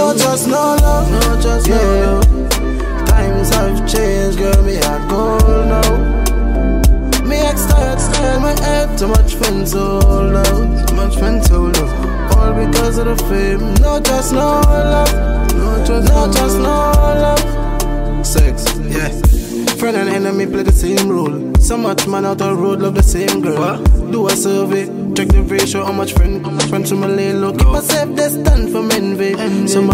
No trust, no love. No trust, no love. Times have changed, girl, me heart cold now. Me ex tired my head. Too much friends so loud. Too much friends so low. All because of the fame. No trust, no love. No trust, no love. Sex, yeah. Friend and enemy play the same role. So much man out the road love the same girl. What? Do a survey, check the ratio. How much friends to my lane low. Keep a safe distance from envy. So